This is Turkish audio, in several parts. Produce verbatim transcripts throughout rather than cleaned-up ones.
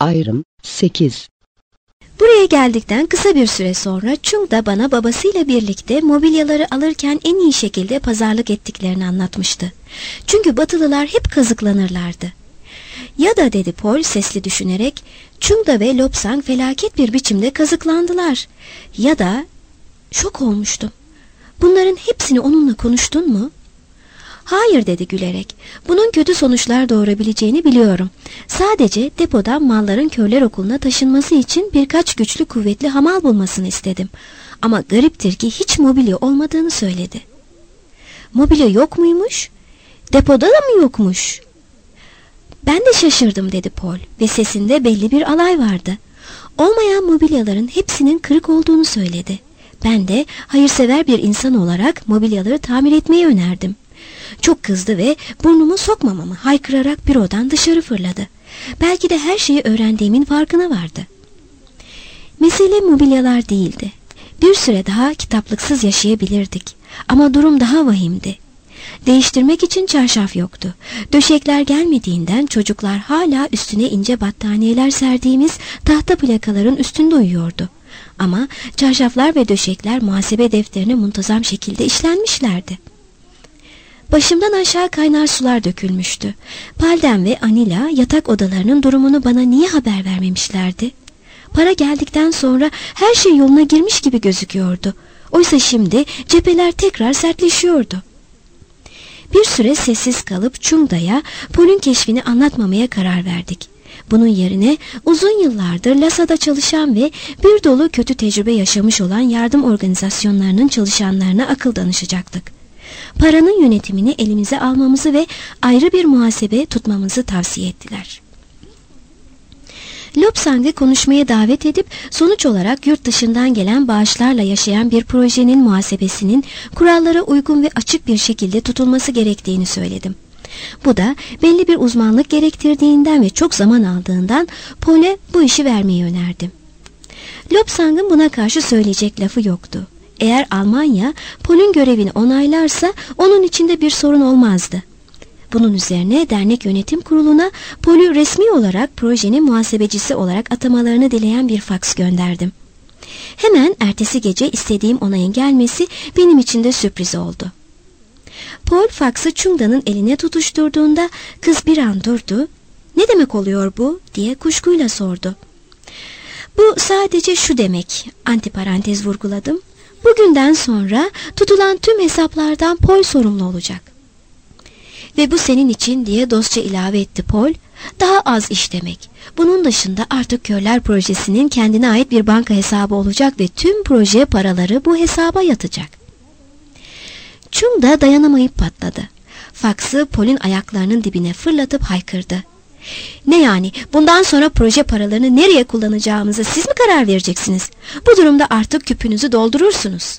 Ayrım sekiz. Buraya geldikten kısa bir süre sonra Chung da bana babasıyla birlikte mobilyaları alırken en iyi şekilde pazarlık ettiklerini anlatmıştı. Çünkü Batılılar hep kazıklanırlardı. Ya da dedi Paul sesli düşünerek, Chung da ve Lobsang felaket bir biçimde kazıklandılar. Ya da... Şok olmuştum. Bunların hepsini onunla konuştun mu? Hayır dedi gülerek. Bunun kötü sonuçlar doğurabileceğini biliyorum. Sadece depodan malların körler okuluna taşınması için birkaç güçlü kuvvetli hamal bulmasını istedim. Ama gariptir ki hiç mobilya olmadığını söyledi. Mobilya yok muymuş? Depoda da mı yokmuş? Ben de şaşırdım dedi Paul ve sesinde belli bir alay vardı. Olmayan mobilyaların hepsinin kırık olduğunu söyledi. Ben de hayırsever bir insan olarak mobilyaları tamir etmeyi önerdim. Çok kızdı ve burnumu sokmamamı haykırarak bürodan dışarı fırladı. Belki de her şeyi öğrendiğimin farkına vardı. Mesele mobilyalar değildi. Bir süre daha kitaplıksız yaşayabilirdik. Ama durum daha vahimdi. Değiştirmek için çarşaf yoktu. Döşekler gelmediğinden çocuklar hala üstüne ince battaniyeler serdiğimiz tahta plakaların üstünde uyuyordu. Ama çarşaflar ve döşekler muhasebe defterine muntazam şekilde işlenmişlerdi. Başımdan aşağı kaynar sular dökülmüştü. Palden ve Anila yatak odalarının durumunu bana niye haber vermemişlerdi? Para geldikten sonra her şey yoluna girmiş gibi gözüküyordu. Oysa şimdi cepheler tekrar sertleşiyordu. Bir süre sessiz kalıp Chung'da'ya Paul'un keşfini anlatmamaya karar verdik. Bunun yerine uzun yıllardır Lasa'da çalışan ve bir dolu kötü tecrübe yaşamış olan yardım organizasyonlarının çalışanlarına akıl danışacaktık. Paranın yönetimini elimize almamızı ve ayrı bir muhasebe tutmamızı tavsiye ettiler. Lobsang'ı konuşmaya davet edip sonuç olarak yurt dışından gelen bağışlarla yaşayan bir projenin muhasebesinin kurallara uygun ve açık bir şekilde tutulması gerektiğini söyledim. Bu da belli bir uzmanlık gerektirdiğinden ve çok zaman aldığından Paul'e bu işi vermeyi önerdim. Lobsang'ın buna karşı söyleyecek lafı yoktu. Eğer Almanya Paul'un görevini onaylarsa onun içinde bir sorun olmazdı. Bunun üzerine dernek yönetim kuruluna Paul'u resmi olarak projenin muhasebecisi olarak atamalarını dileyen bir faks gönderdim. Hemen ertesi gece istediğim onayın gelmesi benim için de sürpriz oldu. Paul faksı Chung'da'nın eline tutuşturduğunda kız bir an durdu. "Ne demek oluyor bu?" diye kuşkuyla sordu. "Bu sadece şu demek," antiparantez vurguladım. "Bugünden sonra tutulan tüm hesaplardan Paul sorumlu olacak." "Ve bu senin için," diye dostça ilave etti Paul. "Daha az iş demek. Bunun dışında artık Körler Projesi'nin kendine ait bir banka hesabı olacak ve tüm proje paraları bu hesaba yatacak." Chung da dayanamayıp patladı. Faksı Paul'un ayaklarının dibine fırlatıp haykırdı. "Ne yani? Bundan sonra proje paralarını nereye kullanacağımızı siz mi karar vereceksiniz? Bu durumda artık küpünüzü doldurursunuz."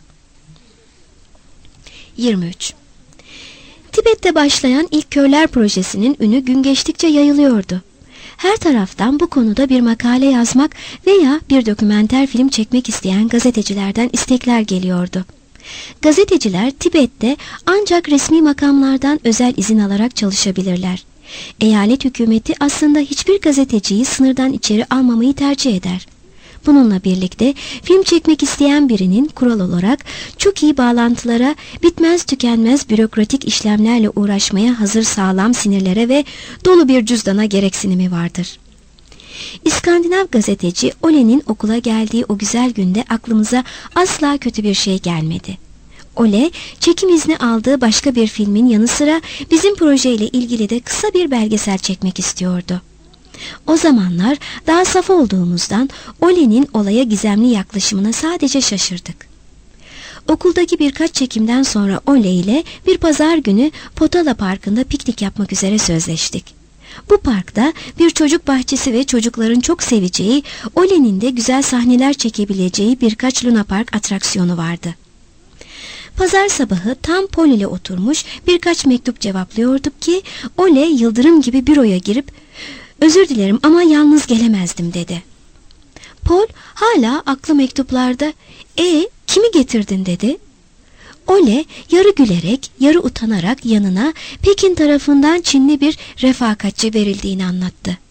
yirmi üç. Tibet'te başlayan ilk Körler Projesi'nin ünü gün geçtikçe yayılıyordu. Her taraftan bu konuda bir makale yazmak veya bir dokümenter film çekmek isteyen gazetecilerden istekler geliyordu. Gazeteciler Tibet'te ancak resmi makamlardan özel izin alarak çalışabilirler. Eyalet hükümeti aslında hiçbir gazeteciyi sınırdan içeri almamayı tercih eder. Bununla birlikte film çekmek isteyen birinin kural olarak çok iyi bağlantılara, bitmez tükenmez bürokratik işlemlerle uğraşmaya hazır sağlam sinirlere ve dolu bir cüzdana gereksinimi vardır. İskandinav gazeteci Ole'nin okula geldiği o güzel günde aklımıza asla kötü bir şey gelmedi. Ole, çekim izni aldığı başka bir filmin yanı sıra bizim projeyle ilgili de kısa bir belgesel çekmek istiyordu. O zamanlar daha saf olduğumuzdan Ole'nin olaya gizemli yaklaşımına sadece şaşırdık. Okuldaki birkaç çekimden sonra Ole ile bir pazar günü Potala Parkı'nda piknik yapmak üzere sözleştik. Bu parkta bir çocuk bahçesi ve çocukların çok seveceği, Ole'nin de güzel sahneler çekebileceği birkaç Luna Park atraksiyonu vardı. Pazar sabahı tam Paul ile oturmuş birkaç mektup cevaplıyorduk ki Ole yıldırım gibi büroya girip "Özür dilerim ama yalnız gelemezdim," dedi. Paul hala aklı mektuplarda "E kimi getirdin?" dedi. Ole yarı gülerek yarı utanarak yanına Pekin tarafından Çinli bir refakatçi verildiğini anlattı.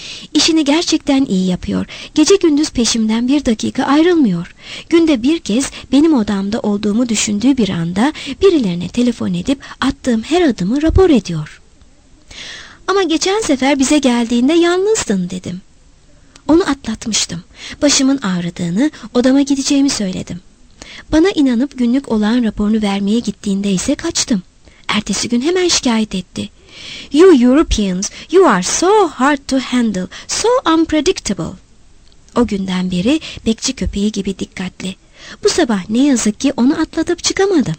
İşini gerçekten iyi yapıyor. Gece gündüz peşimden bir dakika ayrılmıyor. Günde bir kez benim odamda olduğumu düşündüğü bir anda birilerine telefon edip attığım her adımı rapor ediyor. Ama geçen sefer bize geldiğinde yalnızdın dedim. Onu atlatmıştım. Başımın ağrıdığını, odama gideceğimi söyledim. Bana inanıp günlük olağan raporunu vermeye gittiğinde ise kaçtım. Ertesi gün hemen şikayet etti. You Europeans, you are so hard to handle, so unpredictable. O günden beri bekçi köpeği gibi dikkatli. Bu sabah ne yazık ki onu atlatıp çıkamadım.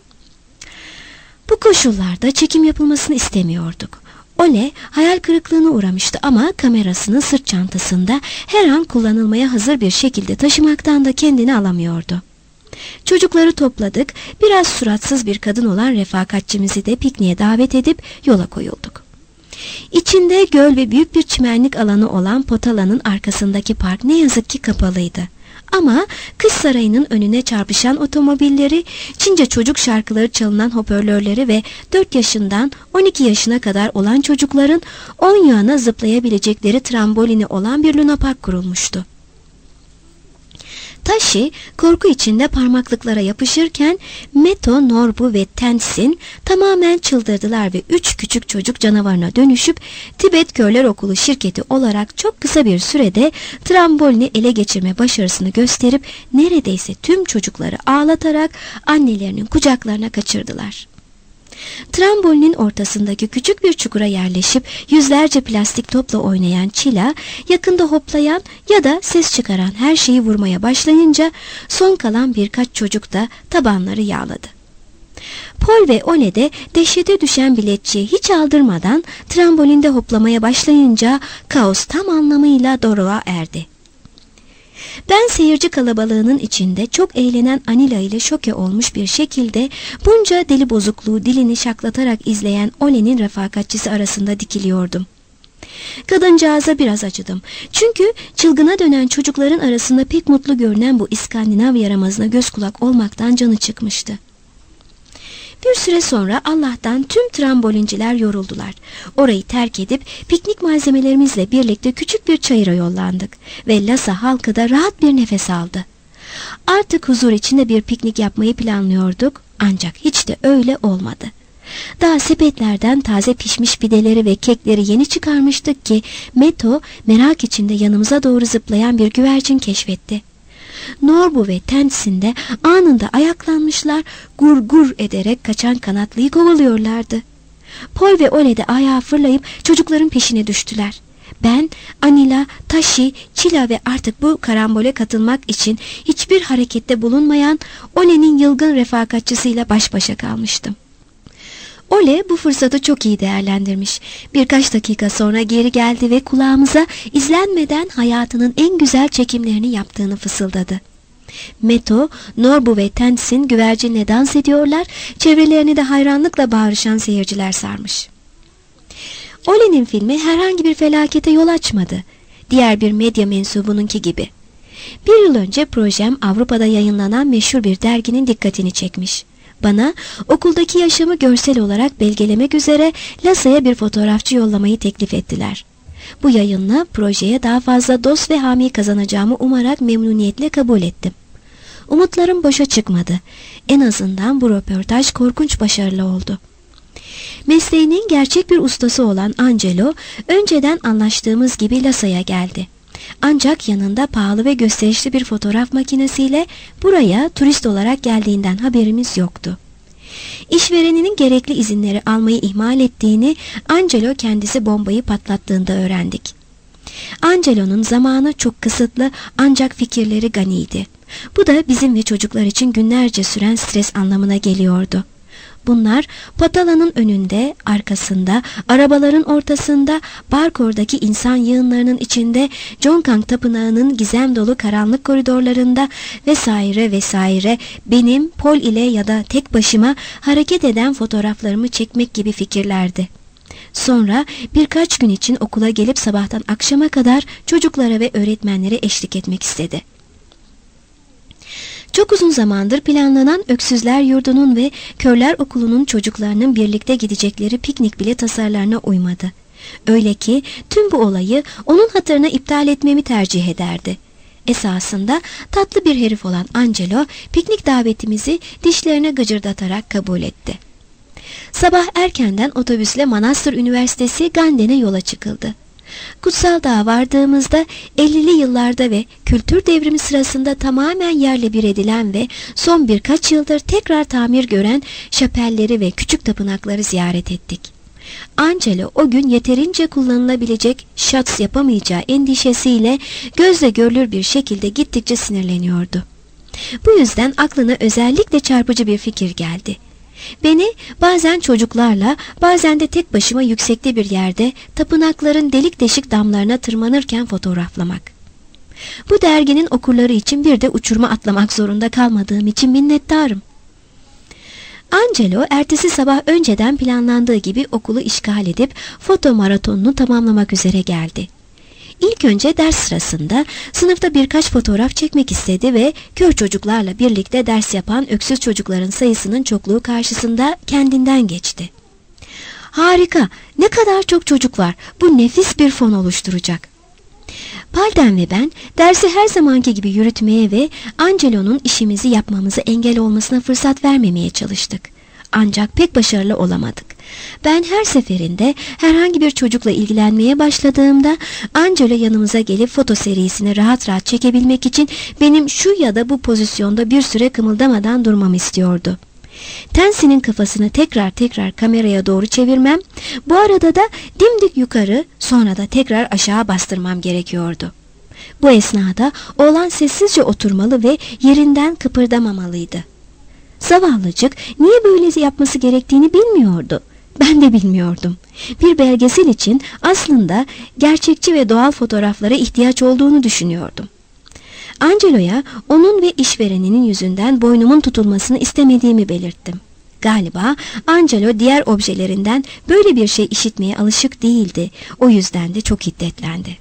Bu koşullarda çekim yapılmasını istemiyorduk. Ole hayal kırıklığına uğramıştı ama kamerasını sırt çantasında her an kullanılmaya hazır bir şekilde taşımaktan da kendini alamıyordu. Çocukları topladık, biraz suratsız bir kadın olan refakatçimizi de pikniğe davet edip yola koyulduk. İçinde göl ve büyük bir çimenlik alanı olan Potala'nın arkasındaki park ne yazık ki kapalıydı. Ama kış sarayının önüne çarpışan otomobilleri, Çince çocuk şarkıları çalınan hoparlörleri ve dört yaşından on iki yaşına kadar olan çocukların on yana zıplayabilecekleri trambolini olan bir lunapark kurulmuştu. Tashi korku içinde parmaklıklara yapışırken Meto, Norbu ve Tenzin tamamen çıldırdılar ve üç küçük çocuk canavarına dönüşüp Tibet Körler Okulu şirketi olarak çok kısa bir sürede trambolini ele geçirme başarısını gösterip neredeyse tüm çocukları ağlatarak annelerinin kucaklarına kaçırdılar. Trambolinin ortasındaki küçük bir çukura yerleşip yüzlerce plastik topla oynayan Çila, yakında hoplayan ya da ses çıkaran her şeyi vurmaya başlayınca son kalan birkaç çocuk da tabanları yağladı. Paul ve Ole de dehşete düşen biletçiye hiç aldırmadan trambolinde hoplamaya başlayınca kaos tam anlamıyla doruğa erdi. Ben seyirci kalabalığının içinde çok eğlenen Anila ile şoke olmuş bir şekilde bunca deli bozukluğu dilini şaklatarak izleyen Ole'nin refakatçisi arasında dikiliyordum. Kadıncağıza biraz acıdım. Çünkü çılgına dönen çocukların arasında pek mutlu görünen bu İskandinav yaramazına göz kulak olmaktan canı çıkmıştı. Bir süre sonra Allah'tan tüm trambolinciler yoruldular. Orayı terk edip piknik malzemelerimizle birlikte küçük bir çayıra yollandık ve Lhasa halkı da rahat bir nefes aldı. Artık huzur içinde bir piknik yapmayı planlıyorduk ancak hiç de öyle olmadı. Daha sepetlerden taze pişmiş pideleri ve kekleri yeni çıkarmıştık ki Meto merak içinde yanımıza doğru zıplayan bir güvercin keşfetti. Norbu ve Tenzin de anında ayaklanmışlar, gur gur ederek kaçan kanatlıyı kovalıyorlardı. Paul ve Ole de ayağa fırlayıp çocukların peşine düştüler. Ben, Anila, Tashi, Çila ve artık bu karambole katılmak için hiçbir harekette bulunmayan Ole'nin yılgın refakatçısıyla baş başa kalmıştım. Ole bu fırsatı çok iyi değerlendirmiş. Birkaç dakika sonra geri geldi ve kulağımıza izlenmeden hayatının en güzel çekimlerini yaptığını fısıldadı. Meto, Norbu ve Tenzin güvercinle dans ediyorlar, çevrelerini de hayranlıkla bağırışan seyirciler sarmış. Ole'nin filmi herhangi bir felakete yol açmadı. Diğer bir medya mensubununki gibi. Bir yıl önce projem Avrupa'da yayınlanan meşhur bir derginin dikkatini çekmiş. Bana okuldaki yaşamı görsel olarak belgelemek üzere Lhasa'ya bir fotoğrafçı yollamayı teklif ettiler. Bu yayınla projeye daha fazla dost ve hami kazanacağımı umarak memnuniyetle kabul ettim. Umutlarım boşa çıkmadı. En azından bu röportaj korkunç başarılı oldu. Mesleğinin gerçek bir ustası olan Angelo, önceden anlaştığımız gibi Lhasa'ya geldi. Ancak yanında pahalı ve gösterişli bir fotoğraf makinesiyle buraya turist olarak geldiğinden haberimiz yoktu. İşvereninin gerekli izinleri almayı ihmal ettiğini Angelo kendisi bombayı patlattığında öğrendik. Angelo'nun zamanı çok kısıtlı ancak fikirleri ganiydi. Bu da bizim ve çocuklar için günlerce süren stres anlamına geliyordu. Bunlar Potala'nın önünde, arkasında, arabaların ortasında, Barkor'daki insan yığınlarının içinde, Jonkang Tapınağı'nın gizem dolu karanlık koridorlarında vesaire vesaire benim Paul ile ya da tek başıma hareket eden fotoğraflarımı çekmek gibi fikirlerdi. Sonra birkaç gün için okula gelip sabahtan akşama kadar çocuklara ve öğretmenlere eşlik etmek istedi. Çok uzun zamandır planlanan Öksüzler Yurdu'nun ve Körler Okulu'nun çocuklarının birlikte gidecekleri piknik bile tasarlarına uymadı. Öyle ki tüm bu olayı onun hatırına iptal etmemi tercih ederdi. Esasında tatlı bir herif olan Angelo piknik davetimizi dişlerine gıcırdatarak kabul etti. Sabah erkenden otobüsle Manastır Üniversitesi Ganden'e yola çıkıldı. Kutsal Dağ'a vardığımızda ellili yıllarda ve kültür devrimi sırasında tamamen yerle bir edilen ve son birkaç yıldır tekrar tamir gören şapelleri ve küçük tapınakları ziyaret ettik. Angelo o gün yeterince kullanılabilecek şats yapamayacağı endişesiyle gözle görülür bir şekilde gittikçe sinirleniyordu. Bu yüzden aklına özellikle çarpıcı bir fikir geldi. Beni bazen çocuklarla, bazen de tek başıma yüksekte bir yerde tapınakların delik deşik damlarına tırmanırken fotoğraflamak. Bu derginin okurları için bir de uçuruma atlamak zorunda kalmadığım için minnettarım. Angelo ertesi sabah önceden planlandığı gibi okulu işgal edip foto maratonunu tamamlamak üzere geldi. İlk önce ders sırasında sınıfta birkaç fotoğraf çekmek istedi ve kör çocuklarla birlikte ders yapan öksüz çocukların sayısının çokluğu karşısında kendinden geçti. Harika, ne kadar çok çocuk var, bu nefis bir fon oluşturacak. Palden ve ben dersi her zamanki gibi yürütmeye ve Angelo'nun işimizi yapmamıza engel olmasına fırsat vermemeye çalıştık. Ancak pek başarılı olamadık. Ben her seferinde herhangi bir çocukla ilgilenmeye başladığımda Angelo yanımıza gelip foto serisini rahat rahat çekebilmek için benim şu ya da bu pozisyonda bir süre kımıldamadan durmamı istiyordu. Tensi'nin kafasını tekrar tekrar kameraya doğru çevirmem, bu arada da dimdik yukarı sonra da tekrar aşağı bastırmam gerekiyordu. Bu esnada oğlan sessizce oturmalı ve yerinden kıpırdamamalıydı. Zavallıcık niye böyle yapması gerektiğini bilmiyordu. Ben de bilmiyordum. Bir belgesel için aslında gerçekçi ve doğal fotoğraflara ihtiyaç olduğunu düşünüyordum. Angelo'ya onun ve işvereninin yüzünden boynumun tutulmasını istemediğimi belirttim. Galiba Angelo diğer objelerinden böyle bir şey işitmeye alışık değildi. O yüzden de çok hiddetlendi.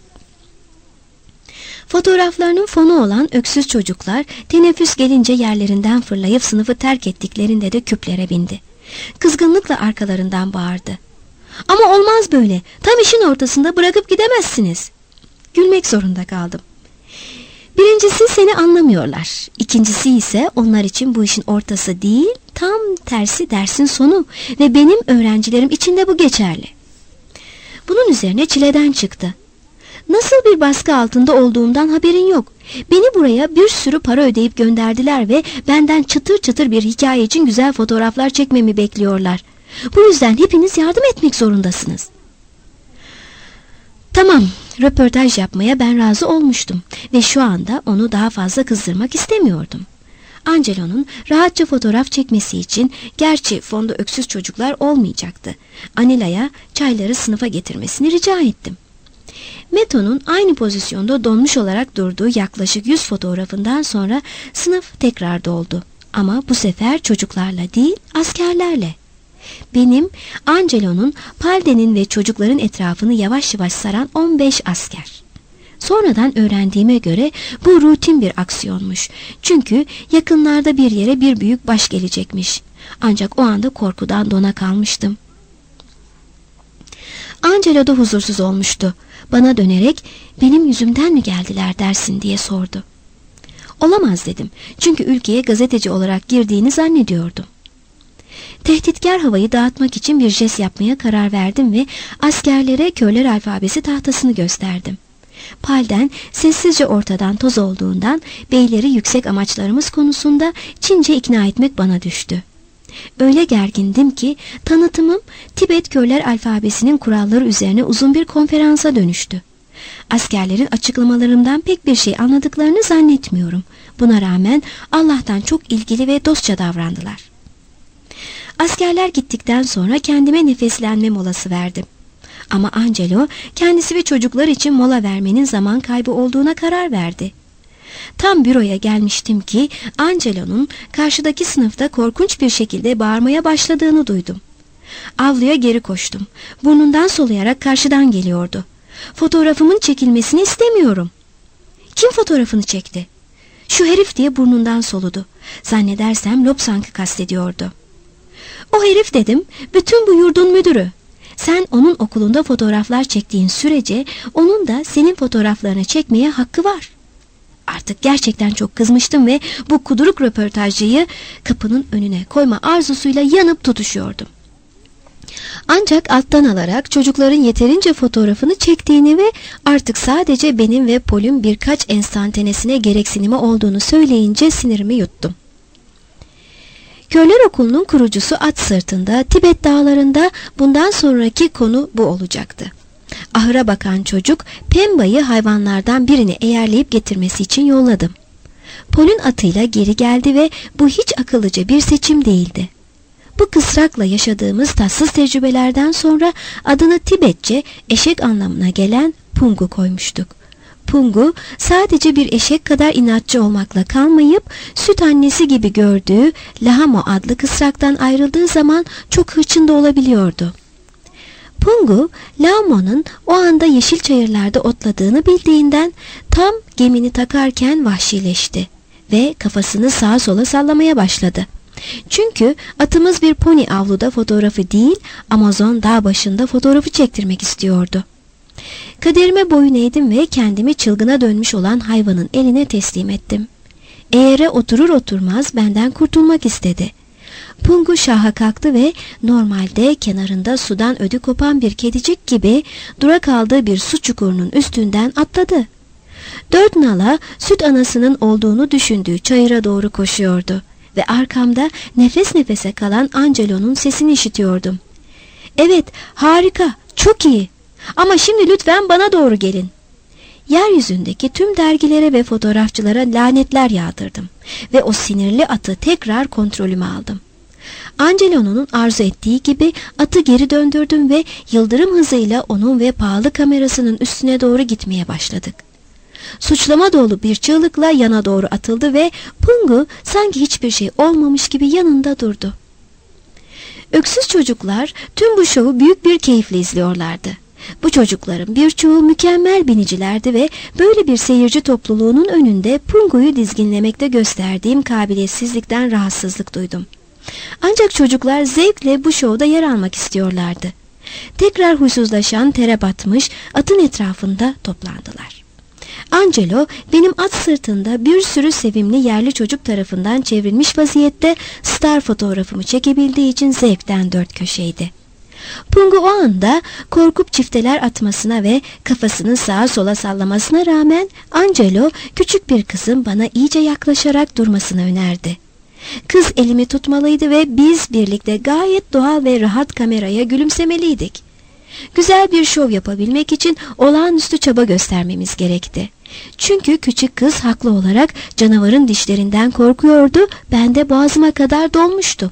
Fotoğraflarının fonu olan öksüz çocuklar teneffüs gelince yerlerinden fırlayıp sınıfı terk ettiklerinde de küplere bindi. Kızgınlıkla arkalarından bağırdı. Ama olmaz böyle. Tam işin ortasında bırakıp gidemezsiniz. Gülmek zorunda kaldım. Birincisi seni anlamıyorlar. İkincisi ise onlar için bu işin ortası değil, tam tersi dersin sonu ve benim öğrencilerim için de bu geçerli. Bunun üzerine çileden çıktı. Nasıl bir baskı altında olduğumdan haberin yok. Beni buraya bir sürü para ödeyip gönderdiler ve benden çıtır çıtır bir hikaye için güzel fotoğraflar çekmemi bekliyorlar. Bu yüzden hepiniz yardım etmek zorundasınız. Tamam, röportaj yapmaya ben razı olmuştum ve şu anda onu daha fazla kızdırmak istemiyordum. Angelo'nun rahatça fotoğraf çekmesi için, gerçi fonda öksüz çocuklar olmayacaktı, Anila'ya çayları sınıfa getirmesini rica ettim. Meto'nun aynı pozisyonda donmuş olarak durduğu yaklaşık yüz fotoğrafından sonra sınıf tekrar doldu. Ama bu sefer çocuklarla değil, askerlerle. Benim, Angelo'nun, Palden'in ve çocukların etrafını yavaş yavaş saran on beş asker. Sonradan öğrendiğime göre bu rutin bir aksiyonmuş. Çünkü yakınlarda bir yere bir büyük baş gelecekmiş. Ancak o anda korkudan dona kalmıştım. Angelo da huzursuz olmuştu. Bana dönerek benim yüzümden mi geldiler dersin diye sordu. Olamaz dedim. Çünkü ülkeye gazeteci olarak girdiğini zannediyordum. Tehditkar havayı dağıtmak için bir jest yapmaya karar verdim ve askerlere körler alfabesi tahtasını gösterdim. Palden sessizce ortadan toz olduğundan beyleri yüksek amaçlarımız konusunda Çince ikna etmek bana düştü. Öyle gergindim ki tanıtımım Tibet körler alfabesinin kuralları üzerine uzun bir konferansa dönüştü. Askerlerin açıklamalarımdan pek bir şey anladıklarını zannetmiyorum. Buna rağmen Allah'tan çok ilgili ve dostça davrandılar. Askerler gittikten sonra kendime nefeslenme molası verdim. Ama Angelo kendisi ve çocuklar için mola vermenin zaman kaybı olduğuna karar verdi. Tam büroya gelmiştim ki Angelo'nun karşıdaki sınıfta korkunç bir şekilde bağırmaya başladığını duydum. Avluya geri koştum. Burnundan soluyarak karşıdan geliyordu. Fotoğrafımın çekilmesini istemiyorum. Kim fotoğrafını çekti? Şu herif diye burnundan soludu. Zannedersem Lobsang'ı kastediyordu. O herif dedim, bütün bu yurdun müdürü. Sen onun okulunda fotoğraflar çektiğin sürece onun da senin fotoğraflarını çekmeye hakkı var. Artık gerçekten çok kızmıştım ve bu kuduruk röportajcıyı kapının önüne koyma arzusuyla yanıp tutuşuyordum. Ancak alttan alarak çocukların yeterince fotoğrafını çektiğini ve artık sadece benim ve Paul'ün birkaç enstantanesine gereksinimi olduğunu söyleyince sinirimi yuttum. Körler Okulu'nun kurucusu at sırtında Tibet dağlarında bundan sonraki konu bu olacaktı. Ahıra bakan çocuk Pemba'yı hayvanlardan birini eğerleyip getirmesi için yolladım. Paul'ün atıyla geri geldi ve bu hiç akıllıca bir seçim değildi. Bu kısrakla yaşadığımız tatsız tecrübelerden sonra adını Tibetçe eşek anlamına gelen Pungu koymuştuk. Pungu sadece bir eşek kadar inatçı olmakla kalmayıp süt annesi gibi gördüğü Lahamo adlı kısraktan ayrıldığı zaman çok hırçın da olabiliyordu. Pungu, Lahamo'nun o anda yeşil çayırlarda otladığını bildiğinden tam gemini takarken vahşileşti ve kafasını sağa sola sallamaya başladı. Çünkü atımız bir pony avluda fotoğrafı değil, Amazon dağ başında fotoğrafı çektirmek istiyordu. Kaderime boyun eğdim ve kendimi çılgına dönmüş olan hayvanın eline teslim ettim. Eğere oturur oturmaz benden kurtulmak istedi. Pungu şaha kalktı ve normalde kenarında sudan ödü kopan bir kedicik gibi dura kaldığı bir su çukurunun üstünden atladı. Dört nala süt anasının olduğunu düşündüğü çayıra doğru koşuyordu ve arkamda nefes nefese kalan Angelo'nun sesini işitiyordum. "Evet, harika, çok iyi. Ama şimdi lütfen bana doğru gelin." Yeryüzündeki tüm dergilere ve fotoğrafçılara lanetler yağdırdım ve o sinirli atı tekrar kontrolüme aldım. Angelo'nun arzu ettiği gibi atı geri döndürdüm ve yıldırım hızıyla onun ve pahalı kamerasının üstüne doğru gitmeye başladık. Suçlama dolu bir çığlıkla yana doğru atıldı ve Pungu sanki hiçbir şey olmamış gibi yanında durdu. Öksüz çocuklar tüm bu şovu büyük bir keyifle izliyorlardı. Bu çocukların birçoğu mükemmel binicilerdi ve böyle bir seyirci topluluğunun önünde Pungu'yu dizginlemekte gösterdiğim kabiliyetsizlikten rahatsızlık duydum. Ancak çocuklar zevkle bu şovda yer almak istiyorlardı. Tekrar huysuzlaşan tere batmış atın etrafında toplandılar. Angelo benim at sırtında bir sürü sevimli yerli çocuk tarafından çevrilmiş vaziyette star fotoğrafımı çekebildiği için zevkten dört köşeydi. Pungu o anda korkup çifteler atmasına ve kafasını sağa sola sallamasına rağmen Angelo küçük bir kızın bana iyice yaklaşarak durmasını önerdi. Kız elimi tutmalıydı ve biz birlikte gayet doğal ve rahat kameraya gülümsemeliydik. Güzel bir şov yapabilmek için olağanüstü çaba göstermemiz gerekti. Çünkü küçük kız haklı olarak canavarın dişlerinden korkuyordu, ben de boğazıma kadar dolmuştu.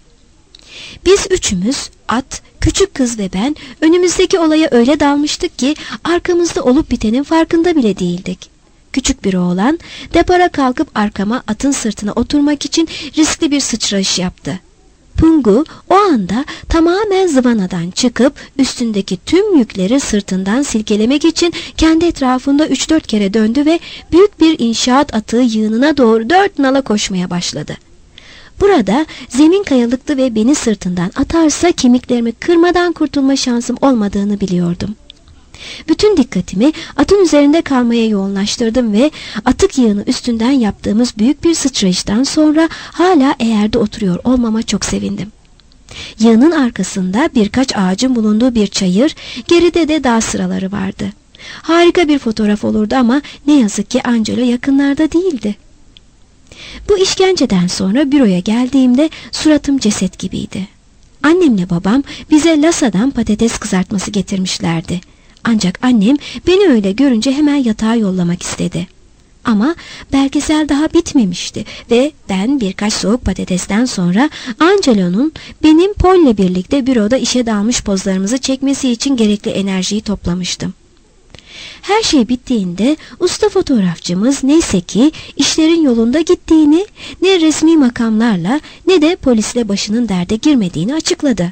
Biz üçümüz, at, küçük kız ve ben önümüzdeki olaya öyle dalmıştık ki arkamızda olup bitenin farkında bile değildik. Küçük bir oğlan depara kalkıp arkama atın sırtına oturmak için riskli bir sıçrayış yaptı. Pungu o anda tamamen zıvanadan çıkıp üstündeki tüm yükleri sırtından silkelemek için kendi etrafında üç dört kere döndü ve büyük bir inşaat atığı yığınına doğru dört nala koşmaya başladı. Burada zemin kayalıktı ve beni sırtından atarsa kemiklerimi kırmadan kurtulma şansım olmadığını biliyordum. Bütün dikkatimi atın üzerinde kalmaya yoğunlaştırdım ve atık yığını üstünden yaptığımız büyük bir sıçrayıştan sonra hala eğerde oturuyor olmama çok sevindim. Yığının arkasında birkaç ağacın bulunduğu bir çayır, geride de dağ sıraları vardı. Harika bir fotoğraf olurdu ama ne yazık ki Angelo yakınlarda değildi. Bu işkenceden sonra büroya geldiğimde suratım ceset gibiydi. Annemle babam bize Lasa'dan patates kızartması getirmişlerdi. Ancak annem beni öyle görünce hemen yatağa yollamak istedi. Ama belgesel daha bitmemişti ve ben birkaç soğuk patatesten sonra Angelo'nun benim Paul'le birlikte büroda işe dalmış pozlarımızı çekmesi için gerekli enerjiyi toplamıştım. Her şey bittiğinde usta fotoğrafçımız neyse ki işlerin yolunda gittiğini, ne resmi makamlarla ne de polisle başının derde girmediğini açıkladı.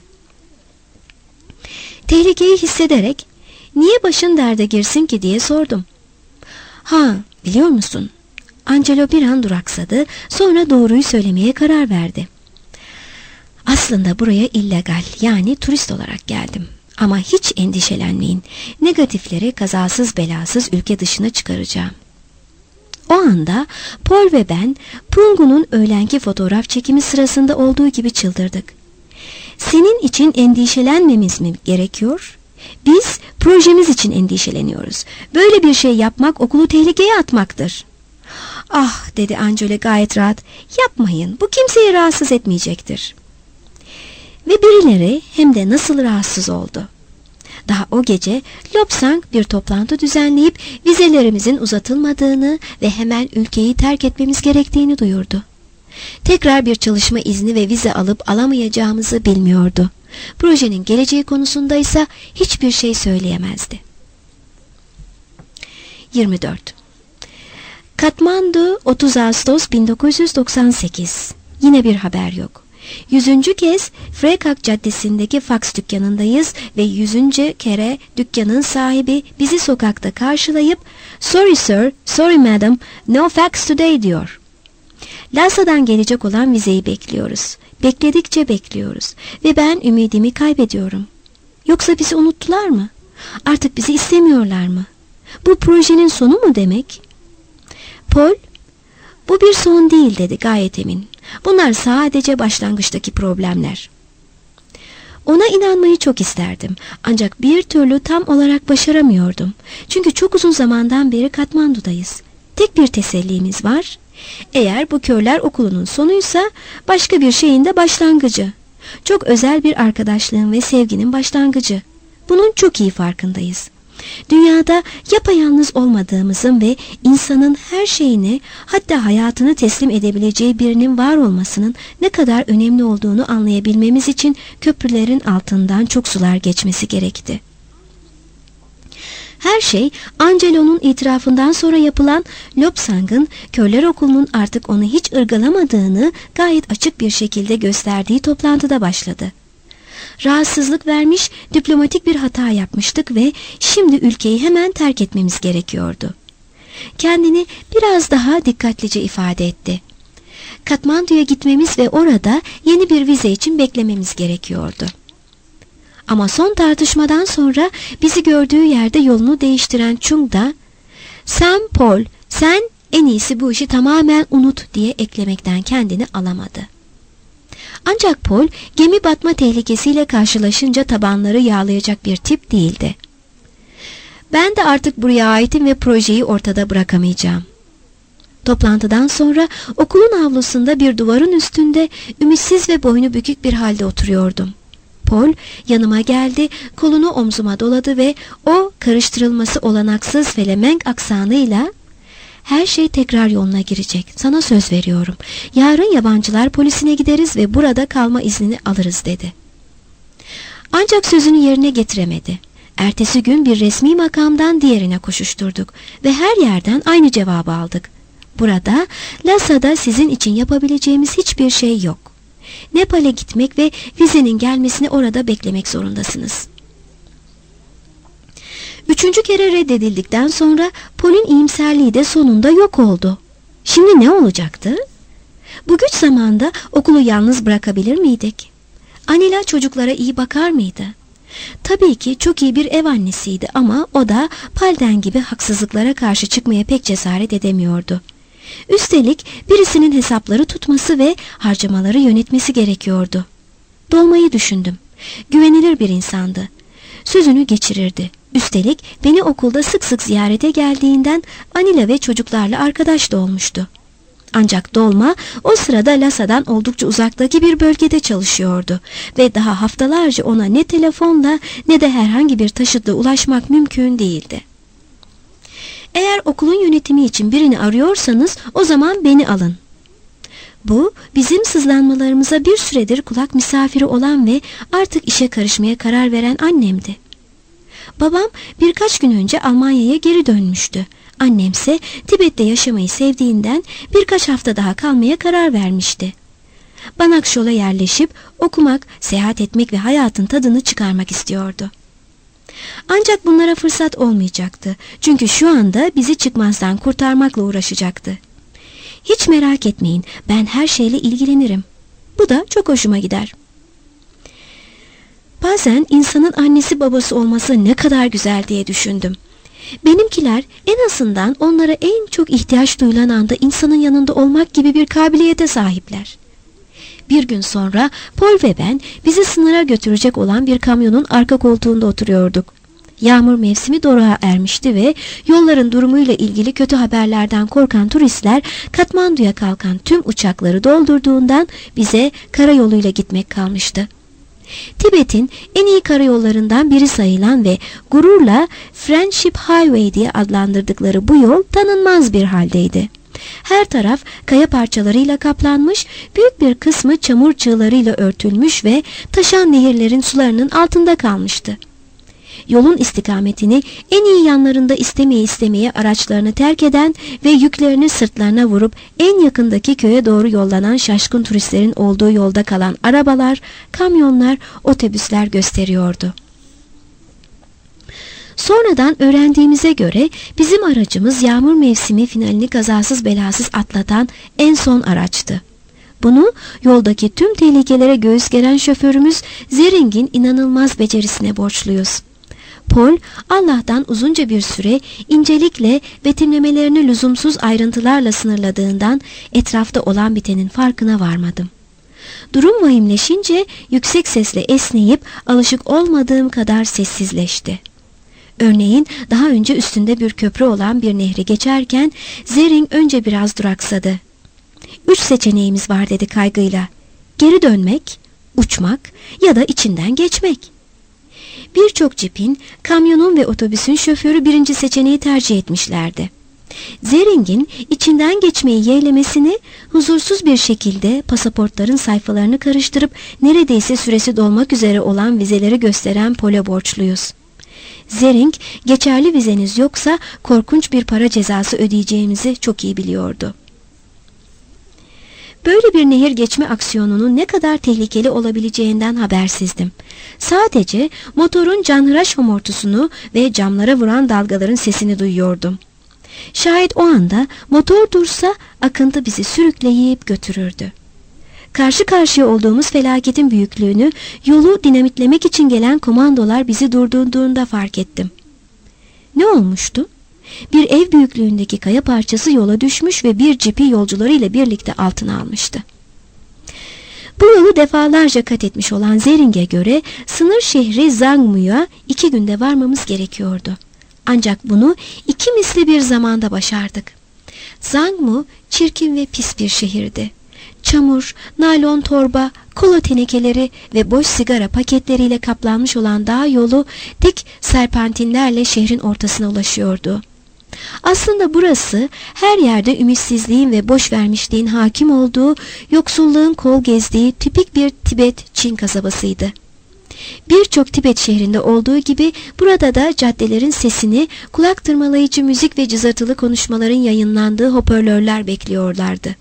Tehlikeyi hissederek "Niye başın derde girsin ki?" diye sordum. "Ha, biliyor musun?" Angelo bir an duraksadı, sonra doğruyu söylemeye karar verdi. "Aslında buraya illegal, yani turist olarak geldim. Ama hiç endişelenmeyin. Negatifleri kazasız belasız ülke dışına çıkaracağım. O anda Paul ve ben Pungu'nun öğlenki fotoğraf çekimi sırasında olduğu gibi çıldırdık. Senin için endişelenmemiz mi gerekiyor? Biz projemiz için endişeleniyoruz. Böyle bir şey yapmak okulu tehlikeye atmaktır. Ah, dedi Angela gayet rahat. Yapmayın, bu kimseyi rahatsız etmeyecektir. Ve birileri hem de nasıl rahatsız oldu. Daha o gece Lobsang bir toplantı düzenleyip vizelerimizin uzatılmadığını ve hemen ülkeyi terk etmemiz gerektiğini duyurdu. Tekrar bir çalışma izni ve vize alıp alamayacağımızı bilmiyordu. Projenin geleceği konusunda ise hiçbir şey söyleyemezdi. yirmi dört Katmandu otuz Ağustos bin dokuz yüz doksan sekiz. Yine bir haber yok. Yüzüncü kez Frekak Caddesi'ndeki faks dükkanındayız ve yüzüncü kere dükkanın sahibi bizi sokakta karşılayıp "Sorry sir, sorry madam, no fax today" diyor. Lasa'dan gelecek olan vizeyi bekliyoruz. Bekledikçe bekliyoruz ve ben ümidimi kaybediyorum. Yoksa bizi unuttular mı? Artık bizi istemiyorlar mı? Bu projenin sonu mu demek? Paul, bu bir son değil dedi gayet emin. Bunlar sadece başlangıçtaki problemler. Ona inanmayı çok isterdim. Ancak bir türlü tam olarak başaramıyordum. Çünkü çok uzun zamandan beri Katmandu'dayız. Tek bir tesellimiz var. Eğer bu körler okulunun sonuysa başka bir şeyin de başlangıcı. Çok özel bir arkadaşlığın ve sevginin başlangıcı. Bunun çok iyi farkındayız. Dünyada yapayalnız olmadığımızın ve insanın her şeyini, hatta hayatını teslim edebileceği birinin var olmasının ne kadar önemli olduğunu anlayabilmemiz için köprülerin altından çok sular geçmesi gerekti. Her şey Angelo'nun itirafından sonra yapılan Lobsang'ın körler okulunun artık onu hiç ırgalamadığını gayet açık bir şekilde gösterdiği toplantıda başladı. Rahatsızlık vermiş, diplomatik bir hata yapmıştık ve şimdi ülkeyi hemen terk etmemiz gerekiyordu. Kendini biraz daha dikkatlice ifade etti. Katmandu'ya gitmemiz ve orada yeni bir vize için beklememiz gerekiyordu. Ama son tartışmadan sonra bizi gördüğü yerde yolunu değiştiren Chung da "Sen Paul, sen en iyisi bu işi tamamen unut" diye eklemekten kendini alamadı. Ancak Paul gemi batma tehlikesiyle karşılaşınca tabanları yağlayacak bir tip değildi. "Ben de artık buraya aitim ve projeyi ortada bırakamayacağım." Toplantıdan sonra okulun avlusunda bir duvarın üstünde ümitsiz ve boynu bükük bir halde oturuyordum. Paul yanıma geldi, kolunu omzuma doladı ve o karıştırılması olanaksız Felemenk aksanıyla "Her şey tekrar yoluna girecek. Sana söz veriyorum. Yarın yabancılar polisine gideriz ve burada kalma iznini alırız" dedi. Ancak sözünü yerine getiremedi. Ertesi gün bir resmi makamdan diğerine koşuşturduk ve her yerden aynı cevabı aldık. "Burada, Lasa'da sizin için yapabileceğimiz hiçbir şey yok. Nepal'e gitmek ve vizenin gelmesini orada beklemek zorundasınız." Üçüncü kere reddedildikten sonra Paul'ün iyimserliği de sonunda yok oldu. Şimdi ne olacaktı? Bu güç zamanda okulu yalnız bırakabilir miydik? Anila çocuklara iyi bakar mıydı? Tabii ki çok iyi bir ev annesiydi ama o da Palden gibi haksızlıklara karşı çıkmaya pek cesaret edemiyordu. Üstelik birisinin hesapları tutması ve harcamaları yönetmesi gerekiyordu. Dolmayı düşündüm. Güvenilir bir insandı. Sözünü geçirirdi. Üstelik beni okulda sık sık ziyarete geldiğinden Anila ve çocuklarla arkadaş da olmuştu. Ancak Dolma o sırada Lasa'dan oldukça uzaktaki bir bölgede çalışıyordu ve daha haftalarca ona ne telefonla ne de herhangi bir taşıtla ulaşmak mümkün değildi. "Eğer okulun yönetimi için birini arıyorsanız o zaman beni alın." Bu bizim sızlanmalarımıza bir süredir kulak misafiri olan ve artık işe karışmaya karar veren annemdi. Babam birkaç gün önce Almanya'ya geri dönmüştü. Annemse Tibet'te yaşamayı sevdiğinden birkaç hafta daha kalmaya karar vermişti. Banakşol'a yerleşip okumak, seyahat etmek ve hayatın tadını çıkarmak istiyordu. Ancak bunlara fırsat olmayacaktı. Çünkü şu anda bizi çıkmazdan kurtarmakla uğraşacaktı. "Hiç merak etmeyin, ben her şeyle ilgilenirim." Bu da çok hoşuma gider. Bazen insanın annesi babası olması ne kadar güzel diye düşündüm. Benimkiler en azından onlara en çok ihtiyaç duyulan anda insanın yanında olmak gibi bir kabiliyete sahipler. Bir gün sonra Paul ve ben bizi sınıra götürecek olan bir kamyonun arka koltuğunda oturuyorduk. Yağmur mevsimi doruğa ermişti ve yolların durumuyla ilgili kötü haberlerden korkan turistler Katmandu'ya kalkan tüm uçakları doldurduğundan bize karayoluyla gitmek kalmıştı. Tibet'in en iyi karayollarından biri sayılan ve gururla Friendship Highway diye adlandırdıkları bu yol tanınmaz bir haldeydi. Her taraf kaya parçalarıyla kaplanmış, büyük bir kısmı çamur çığlarıyla örtülmüş ve taşan nehirlerin sularının altında kalmıştı. Yolun istikametini en iyi yanlarında istemeye istemeye araçlarını terk eden ve yüklerini sırtlarına vurup en yakındaki köye doğru yollanan şaşkın turistlerin olduğu yolda kalan arabalar, kamyonlar, otobüsler gösteriyordu. Sonradan öğrendiğimize göre bizim aracımız yağmur mevsimi finalini kazasız belasız atlatan en son araçtı. Bunu yoldaki tüm tehlikelere göğüs geren şoförümüz Zering'in inanılmaz becerisine borçluyuz. Paul, Allah'tan uzunca bir süre incelikle betimlemelerini lüzumsuz ayrıntılarla sınırladığından etrafta olan bitenin farkına varmadım. Durum vahimleşince yüksek sesle esneyip alışık olmadığım kadar sessizleşti. Örneğin daha önce üstünde bir köprü olan bir nehri geçerken Zering önce biraz duraksadı. Üç seçeneğimiz var dedi kaygıyla. Geri dönmek, uçmak ya da içinden geçmek. Birçok cipin, kamyonun ve otobüsün şoförü birinci seçeneği tercih etmişlerdi. Zering'in içinden geçmeyi yeğlemesini huzursuz bir şekilde pasaportların sayfalarını karıştırıp neredeyse süresi dolmak üzere olan vizeleri gösteren Paul'e borçluyuz. Zering, geçerli vizeniz yoksa korkunç bir para cezası ödeyeceğimizi çok iyi biliyordu. Böyle bir nehir geçme aksiyonunun ne kadar tehlikeli olabileceğinden habersizdim. Sadece motorun canhıraş homurtusunu ve camlara vuran dalgaların sesini duyuyordum. Şayet o anda motor dursa akıntı bizi sürükleyip götürürdü. Karşı karşıya olduğumuz felaketin büyüklüğünü yolu dinamitlemek için gelen komandolar bizi durdurduğunda fark ettim. Ne olmuştu? Bir ev büyüklüğündeki kaya parçası yola düşmüş ve bir cipi yolcularıyla birlikte altına almıştı. Bu yolu defalarca kat etmiş olan Zering'e göre sınır şehri Zangmu'ya iki günde varmamız gerekiyordu. Ancak bunu iki misli bir zamanda başardık. Zangmu çirkin ve pis bir şehirdi. Çamur, naylon torba, kola tenekeleri ve boş sigara paketleriyle kaplanmış olan dağ yolu dik serpentinlerle şehrin ortasına ulaşıyordu. Aslında burası her yerde ümitsizliğin ve boş vermişliğin hakim olduğu, yoksulluğun kol gezdiği tipik bir Tibet Çin kasabasıydı. Birçok Tibet şehrinde olduğu gibi burada da caddelerin sesini kulak tırmalayıcı müzik ve cızırtılı konuşmaların yayınlandığı hoparlörler bekliyorlardı.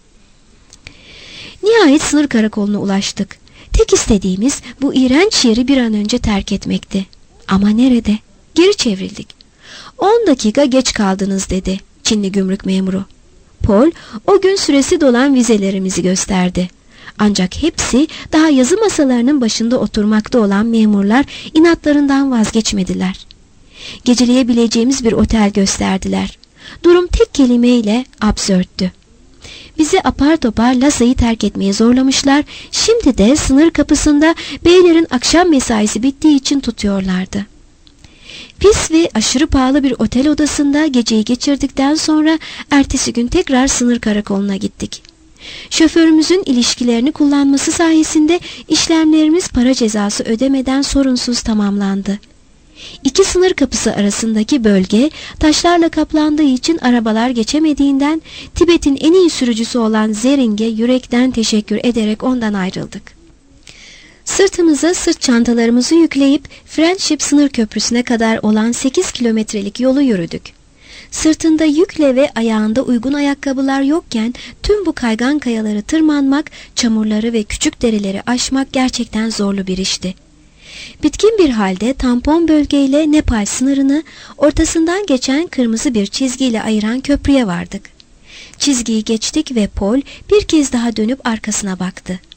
Nihayet sınır karakoluna ulaştık. Tek istediğimiz bu iğrenç yeri bir an önce terk etmekti. Ama nerede? Geri çevrildik. On dakika geç kaldınız dedi Çinli gümrük memuru. Paul o gün süresi dolan vizelerimizi gösterdi. Ancak hepsi daha yazı masalarının başında oturmakta olan memurlar inatlarından vazgeçmediler. Geceleyebileceğimiz bir otel gösterdiler. Durum tek kelimeyle absürttü. Bizi apar topar Lhasa'yı terk etmeye zorlamışlar, şimdi de sınır kapısında beylerin akşam mesaisi bittiği için tutuyorlardı. Pis ve aşırı pahalı bir otel odasında geceyi geçirdikten sonra ertesi gün tekrar sınır karakoluna gittik. Şoförümüzün ilişkilerini kullanması sayesinde işlemlerimiz para cezası ödemeden sorunsuz tamamlandı. İki sınır kapısı arasındaki bölge taşlarla kaplandığı için arabalar geçemediğinden Tibet'in en iyi sürücüsü olan Zering'e yürekten teşekkür ederek ondan ayrıldık. Sırtımıza sırt çantalarımızı yükleyip Friendship sınır köprüsüne kadar olan sekiz kilometrelik yolu yürüdük. Sırtında yükle ve ayağında uygun ayakkabılar yokken tüm bu kaygan kayaları tırmanmak, çamurları ve küçük dereleri aşmak gerçekten zorlu bir işti. Bitkin bir halde tampon bölgeyle Nepal sınırını ortasından geçen kırmızı bir çizgiyle ayıran köprüye vardık. Çizgiyi geçtik ve Paul bir kez daha dönüp arkasına baktı.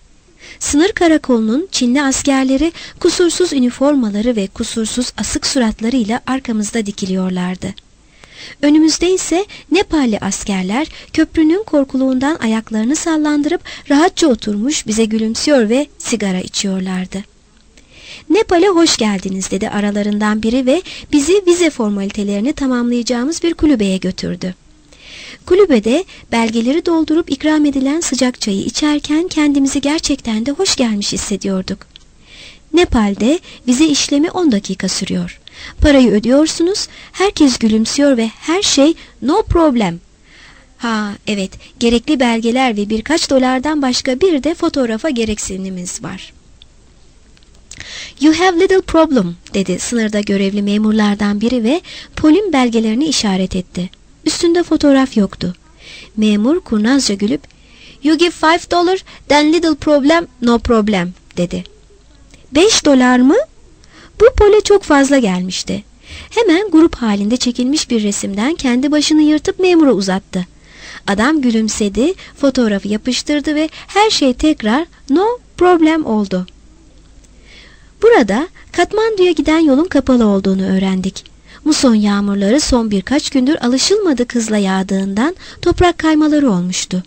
Sınır karakolunun Çinli askerleri kusursuz üniformaları ve kusursuz asık suratlarıyla arkamızda dikiliyorlardı. Önümüzde ise Nepalli askerler köprünün korkuluğundan ayaklarını sallandırıp rahatça oturmuş bize gülümsüyor ve sigara içiyorlardı. "Nepal'e hoş geldiniz," dedi aralarından biri ve bizi vize formalitelerini tamamlayacağımız bir kulübeye götürdü. Kulübede belgeleri doldurup ikram edilen sıcak çayı içerken kendimizi gerçekten de hoş gelmiş hissediyorduk. Nepal'de vize işlemi on dakika sürüyor. Parayı ödüyorsunuz, herkes gülümsüyor ve her şey no problem. Ha evet, gerekli belgeler ve birkaç dolardan başka bir de fotoğrafa gereksinimimiz var. "You have little problem," dedi sınırda görevli memurlardan biri ve Paul'ün belgelerini işaret etti. Üstünde fotoğraf yoktu. Memur kurnazca gülüp "You give five dollar, then little problem, no problem," dedi. Beş dolar mı? Bu Paul'e çok fazla gelmişti. Hemen grup halinde çekilmiş bir resimden kendi başını yırtıp memura uzattı. Adam gülümsedi, fotoğrafı yapıştırdı ve her şey tekrar no problem oldu. Burada Katmandu'ya giden yolun kapalı olduğunu öğrendik. Muson yağmurları son birkaç gündür alışılmadık hızla yağdığından toprak kaymaları olmuştu.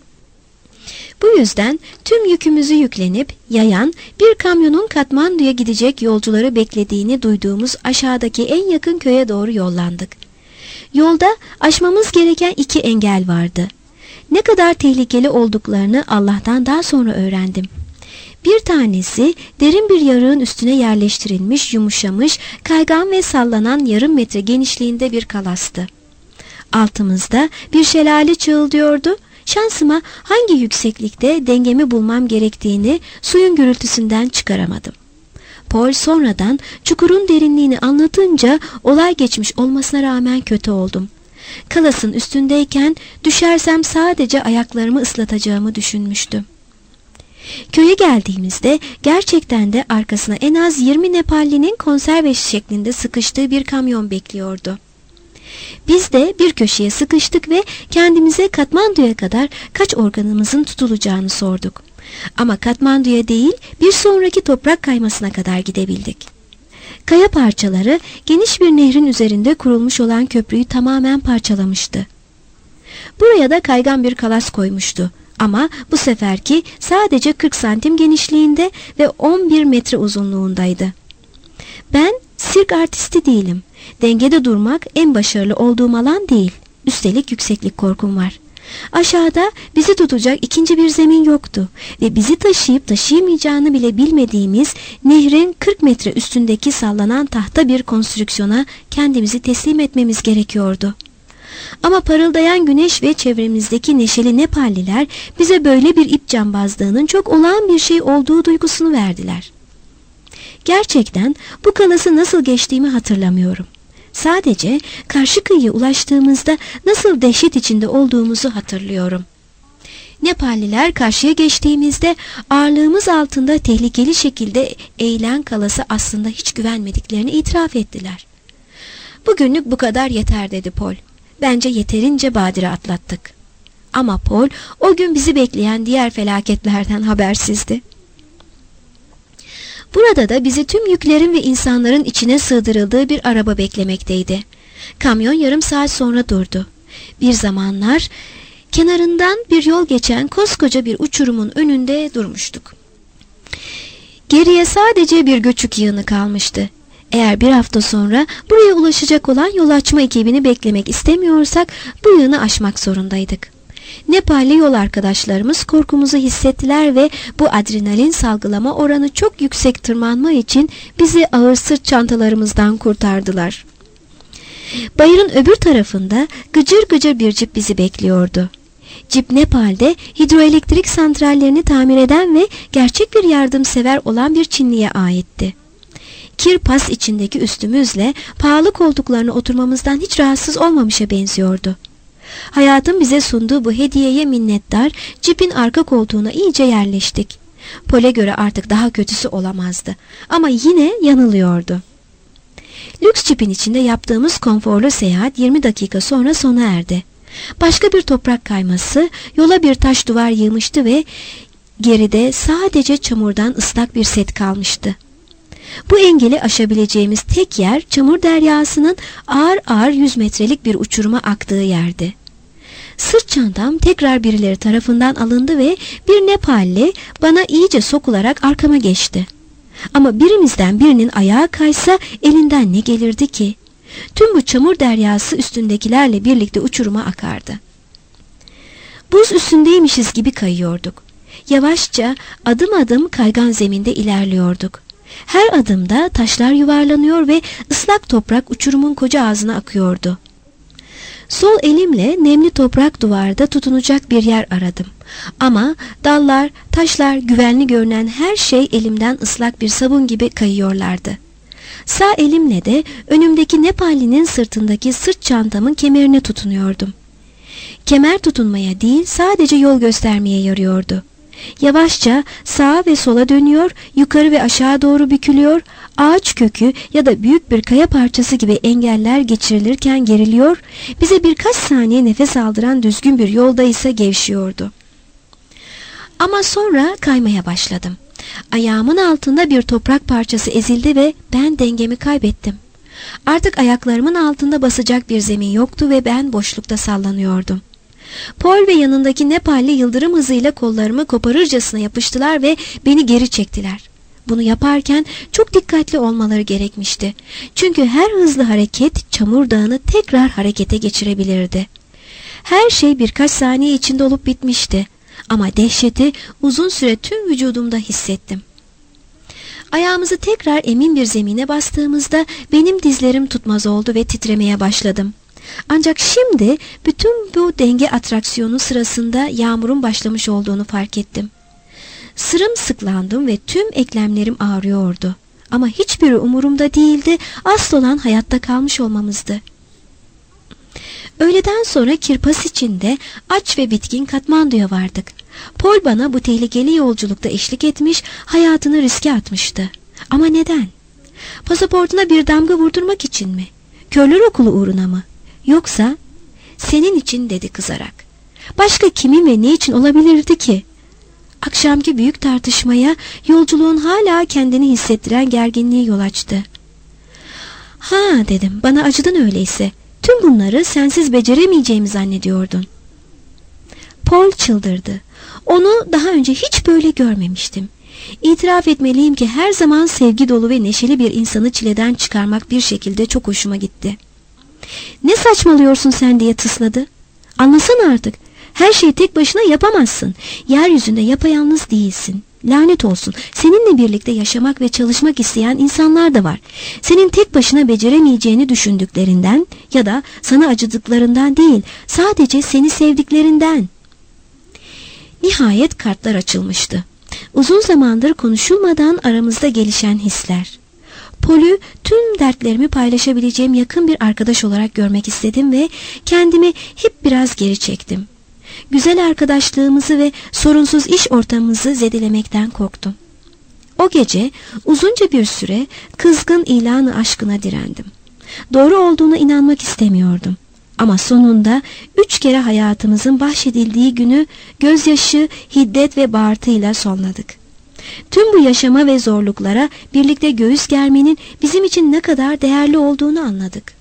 Bu yüzden tüm yükümüzü yüklenip yayan bir kamyonun Katmandu'ya gidecek yolcuları beklediğini duyduğumuz aşağıdaki en yakın köye doğru yollandık. Yolda aşmamız gereken iki engel vardı. Ne kadar tehlikeli olduklarını Allah'tan daha sonra öğrendim. Bir tanesi derin bir yarığın üstüne yerleştirilmiş, yumuşamış, kaygan ve sallanan yarım metre genişliğinde bir kalastı. Altımızda bir şelale çığıldıyordu. Şansıma hangi yükseklikte dengemi bulmam gerektiğini suyun gürültüsünden çıkaramadım. Paul sonradan çukurun derinliğini anlatınca olay geçmiş olmasına rağmen kötü oldum. Kalasın üstündeyken düşersem sadece ayaklarımı ıslatacağımı düşünmüştüm. Köye geldiğimizde gerçekten de arkasına en az yirmi Nepallinin konserve şeklinde sıkıştığı bir kamyon bekliyordu. Biz de bir köşeye sıkıştık ve kendimize Katmandu'ya kadar kaç organımızın tutulacağını sorduk. Ama Katmandu'ya değil, bir sonraki toprak kaymasına kadar gidebildik. Kaya parçaları geniş bir nehrin üzerinde kurulmuş olan köprüyü tamamen parçalamıştı. Buraya da kaygan bir kalas koymuştu. Ama bu seferki sadece kırk santim genişliğinde ve on bir metre uzunluğundaydı. Ben sirk artisti değilim. Dengede durmak en başarılı olduğum alan değil. Üstelik yükseklik korkum var. Aşağıda bizi tutacak ikinci bir zemin yoktu ve bizi taşıyıp taşıyamayacağını bile bilmediğimiz nehrin kırk metre üstündeki sallanan tahta bir konstrüksiyona kendimizi teslim etmemiz gerekiyordu. Ama parıldayan güneş ve çevremizdeki neşeli Nepalliler bize böyle bir ip cambazlığının çok olağan bir şey olduğu duygusunu verdiler. Gerçekten bu kalası nasıl geçtiğimi hatırlamıyorum. Sadece karşı kıyıya ulaştığımızda nasıl dehşet içinde olduğumuzu hatırlıyorum. Nepalliler karşıya geçtiğimizde ağırlığımız altında tehlikeli şekilde eğilen kalası aslında hiç güvenmediklerini itiraf ettiler. "Bugünlük bu kadar yeter," dedi Paul. "Bence yeterince badire atlattık." Ama Paul o gün bizi bekleyen diğer felaketlerden habersizdi. Burada da bizi tüm yüklerin ve insanların içine sığdırıldığı bir araba beklemekteydi. Kamyon yarım saat sonra durdu. Bir zamanlar kenarından bir yol geçen koskoca bir uçurumun önünde durmuştuk. Geriye sadece bir göçük yığını kalmıştı. Eğer bir hafta sonra buraya ulaşacak olan yol açma ekibini beklemek istemiyorsak bu yığını aşmak zorundaydık. Nepalli yol arkadaşlarımız korkumuzu hissettiler ve bu adrenalin salgılama oranı çok yüksek tırmanma için bizi ağır sırt çantalarımızdan kurtardılar. Bayırın öbür tarafında gıcır gıcır bir cip bizi bekliyordu. Cip Nepal'de hidroelektrik santrallerini tamir eden ve gerçek bir yardımsever olan bir Çinliye aitti. Kir pas içindeki üstümüzle pahalı koltuklarına oturmamızdan hiç rahatsız olmamışa benziyordu. Hayatın bize sunduğu bu hediyeye minnettar cipin arka koltuğuna iyice yerleştik. Paul'e göre artık daha kötüsü olamazdı. Ama yine yanılıyordu. Lüks cipin içinde yaptığımız konforlu seyahat yirmi dakika sonra sona erdi. Başka bir toprak kayması yola bir taş duvar yığmıştı ve Geride sadece çamurdan ıslak bir set kalmıştı. Bu engeli aşabileceğimiz tek yer çamur deryasının ağır ağır yüz metrelik bir uçuruma aktığı yerdi. Sırt çantam tekrar birileri tarafından alındı ve bir Nepalli bana iyice sokularak arkama geçti. Ama birimizden birinin ayağı kaysa elinden ne gelirdi ki? Tüm bu çamur deryası üstündekilerle birlikte uçuruma akardı. Buz üstündeymişiz gibi kayıyorduk. Yavaşça adım adım kaygan zeminde ilerliyorduk. Her adımda taşlar yuvarlanıyor ve ıslak toprak uçurumun koca ağzına akıyordu. Sol elimle nemli toprak duvarda tutunacak bir yer aradım. Ama dallar, taşlar, güvenli görünen her şey elimden ıslak bir sabun gibi kayıyorlardı. Sağ elimle de önümdeki Nepalli'nin sırtındaki sırt çantamın kemerine tutunuyordum. Kemer tutunmaya değil, sadece yol göstermeye yarıyordu. Yavaşça sağa ve sola dönüyor, yukarı ve aşağı doğru bükülüyor, ağaç kökü ya da büyük bir kaya parçası gibi engeller geçirilirken geriliyor, bize birkaç saniye nefes aldıran düzgün bir yolda ise gevşiyordu. Ama sonra kaymaya başladım. Ayağımın altında bir toprak parçası ezildi ve ben dengemi kaybettim. Artık ayaklarımın altında basacak bir zemin yoktu ve ben boşlukta sallanıyordum. Paul ve yanındaki Nepalli yıldırım hızıyla kollarımı koparırcasına yapıştılar ve beni geri çektiler. Bunu yaparken çok dikkatli olmaları gerekmişti. Çünkü her hızlı hareket çamur dağını tekrar harekete geçirebilirdi. Her şey birkaç saniye içinde olup bitmişti. Ama dehşeti uzun süre tüm vücudumda hissettim. Ayağımızı tekrar emin bir zemine bastığımızda benim dizlerim tutmaz oldu ve titremeye başladım. Ancak şimdi bütün bu denge atraksiyonu sırasında yağmurun başlamış olduğunu fark ettim. Sırımsıklandım ve tüm eklemlerim ağrıyordu. Ama hiçbiri umurumda değildi, asıl olan hayatta kalmış olmamızdı. Öğleden sonra kirpas içinde aç ve bitkin Katmandu'ya vardık. Paul bana bu tehlikeli yolculukta eşlik etmiş, hayatını riske atmıştı. Ama neden? Pasaportuna bir damga vurdurmak için mi? Körler okulu uğruna mı? Yoksa senin için, dedi kızarak. Başka kimin ve ne için olabilirdi ki? Akşamki büyük tartışmaya yolculuğun hala kendini hissettiren gerginliği yol açtı. Ha, dedim, bana acıdın öyleyse. Tüm bunları sensiz beceremeyeceğimi zannediyordun. Paul çıldırdı. Onu daha önce hiç böyle görmemiştim. İtiraf etmeliyim ki her zaman sevgi dolu ve neşeli bir insanı çileden çıkarmak bir şekilde çok hoşuma gitti. Ne saçmalıyorsun sen, diye tısladı. Anlasana artık. Her şeyi tek başına yapamazsın. Yeryüzünde yapayalnız değilsin. Lanet olsun. Seninle birlikte yaşamak ve çalışmak isteyen insanlar da var. Senin tek başına beceremeyeceğini düşündüklerinden ya da sana acıdıklarından değil, sadece seni sevdiklerinden. Nihayet kartlar açılmıştı. Uzun zamandır konuşulmadan aramızda gelişen hisler. Paul'ü tüm dertlerimi paylaşabileceğim yakın bir arkadaş olarak görmek istedim ve kendimi hep biraz geri çektim. Güzel arkadaşlığımızı ve sorunsuz iş ortamımızı zedelemekten korktum. O gece uzunca bir süre kızgın ilanı aşkına direndim. Doğru olduğuna inanmak istemiyordum. Ama sonunda üç kere hayatımızın bahşedildiği günü gözyaşı, hiddet ve bağırtıyla sonladık. Tüm bu yaşama ve zorluklara birlikte göğüs germenin bizim için ne kadar değerli olduğunu anladık.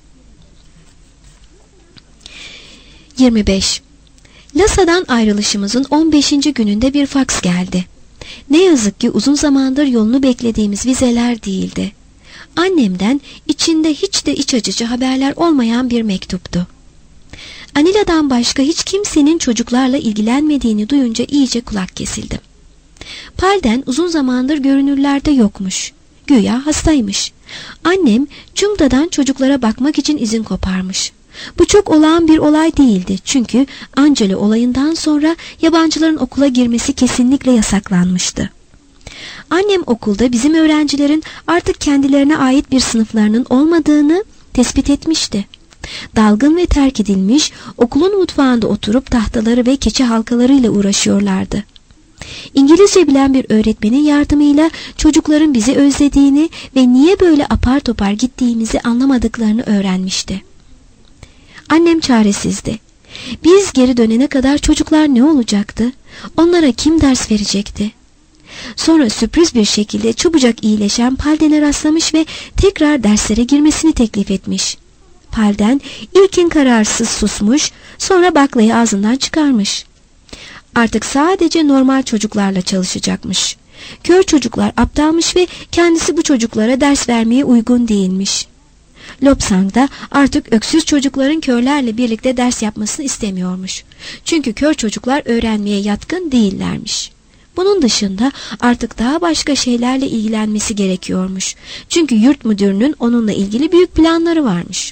yirmi beş. Lasa'dan ayrılışımızın on beşinci gününde bir faks geldi. Ne yazık ki uzun zamandır yolunu beklediğimiz vizeler değildi. Annemden içinde hiç de iç açıcı haberler olmayan bir mektuptu. Anila'dan başka hiç kimsenin çocuklarla ilgilenmediğini duyunca iyice kulak kesildim. Palden uzun zamandır görünürlerde yokmuş. Güya hastaymış. Annem Cunda'dan çocuklara bakmak için izin koparmış. Bu çok olağan bir olay değildi. Çünkü Angelo olayından sonra yabancıların okula girmesi kesinlikle yasaklanmıştı. Annem okulda bizim öğrencilerin artık kendilerine ait bir sınıflarının olmadığını tespit etmişti. Dalgın ve terk edilmiş, okulun mutfağında oturup tahtaları ve keçi halkalarıyla uğraşıyorlardı. İngilizce bilen bir öğretmenin yardımıyla çocukların bizi özlediğini ve niye böyle apar topar gittiğimizi anlamadıklarını öğrenmişti. Annem çaresizdi. Biz geri dönene kadar çocuklar ne olacaktı? Onlara kim ders verecekti? Sonra sürpriz bir şekilde çabucak iyileşen Palden'e rastlamış ve tekrar derslere girmesini teklif etmiş. Palden ilkin kararsız susmuş, sonra baklayı ağzından çıkarmış. Artık sadece normal çocuklarla çalışacakmış. Kör çocuklar aptalmış ve kendisi bu çocuklara ders vermeye uygun değilmiş. Lobsang da artık öksüz çocukların körlerle birlikte ders yapmasını istemiyormuş. Çünkü kör çocuklar öğrenmeye yatkın değillermiş. Bunun dışında artık daha başka şeylerle ilgilenmesi gerekiyormuş. Çünkü yurt müdürünün onunla ilgili büyük planları varmış.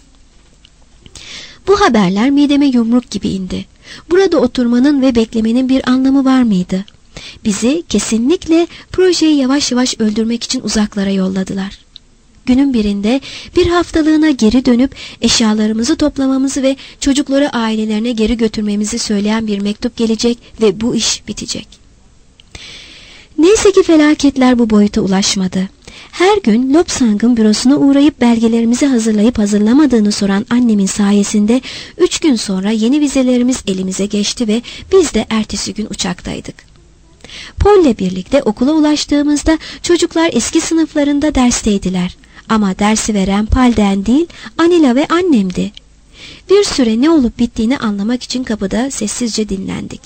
Bu haberler mideme yumruk gibi indi. Burada oturmanın ve beklemenin bir anlamı var mıydı? Bizi kesinlikle projeyi yavaş yavaş öldürmek için uzaklara yolladılar. Günün birinde bir haftalığına geri dönüp eşyalarımızı toplamamızı ve çocukları ailelerine geri götürmemizi söyleyen bir mektup gelecek ve bu iş bitecek. Neyse ki felaketler bu boyuta ulaşmadı. Her gün Lobsang'ın bürosuna uğrayıp belgelerimizi hazırlayıp hazırlamadığını soran annemin sayesinde üç gün sonra yeni vizelerimiz elimize geçti ve biz de ertesi gün uçaktaydık. Paul'le birlikte okula ulaştığımızda çocuklar eski sınıflarında dersteydiler. Ama dersi veren Palden değil, Anila ve annemdi. Bir süre ne olup bittiğini anlamak için kapıda sessizce dinlendik.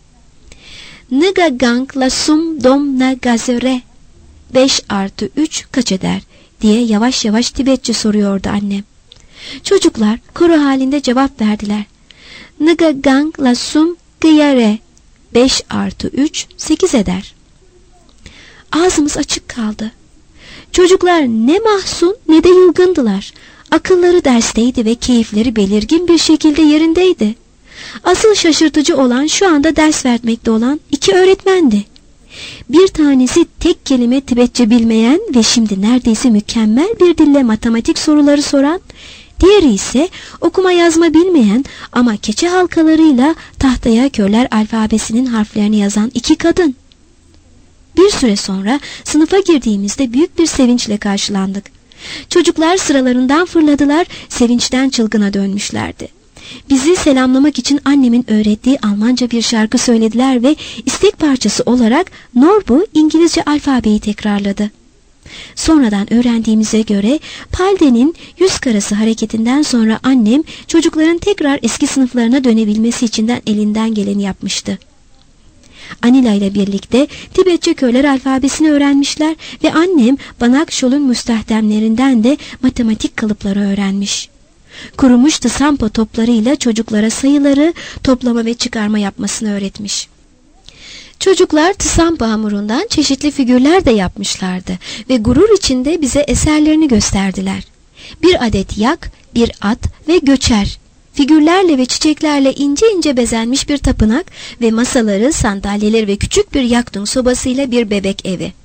Nga gang la sum dom na gazere. Beş artı üç kaç eder diye yavaş yavaş Tibetçe soruyordu annem. Çocuklar koro halinde cevap verdiler. Nga gang la sum gıyare. Beş artı üç sekiz eder. Ağzımız açık kaldı. Çocuklar ne mahzun ne de yılgındılar. Akılları dersteydi ve keyifleri belirgin bir şekilde yerindeydi. Asıl şaşırtıcı olan şu anda ders vermekte olan iki öğretmendi. Bir tanesi tek kelime Tibetçe bilmeyen ve şimdi neredeyse mükemmel bir dille matematik soruları soran, diğeri ise okuma yazma bilmeyen ama keçe halkalarıyla tahtaya körler alfabesinin harflerini yazan iki kadın. Bir süre sonra sınıfa girdiğimizde büyük bir sevinçle karşılandık. Çocuklar sıralarından fırladılar, sevinçten çılgına dönmüşlerdi. Bizi selamlamak için annemin öğrettiği Almanca bir şarkı söylediler ve istek parçası olarak Norbu İngilizce alfabeyi tekrarladı. Sonradan öğrendiğimize göre Palden'in yüz karası hareketinden sonra annem çocukların tekrar eski sınıflarına dönebilmesi için elinden geleni yapmıştı. Anila ile birlikte Tibetçe köyler alfabesini öğrenmişler ve annem Banak Şol'un müstahdemlerinden de matematik kalıpları öğrenmiş. Kurumuş tısampa toplarıyla çocuklara sayıları, toplama ve çıkarma yapmasını öğretmiş. Çocuklar tısampa hamurundan çeşitli figürler de yapmışlardı ve gurur içinde bize eserlerini gösterdiler. Bir adet yak, bir at ve göçer, figürlerle ve çiçeklerle ince ince bezenmiş bir tapınak ve masaları, sandalyeleri ve küçük bir yaktung sobasıyla bir bebek evi.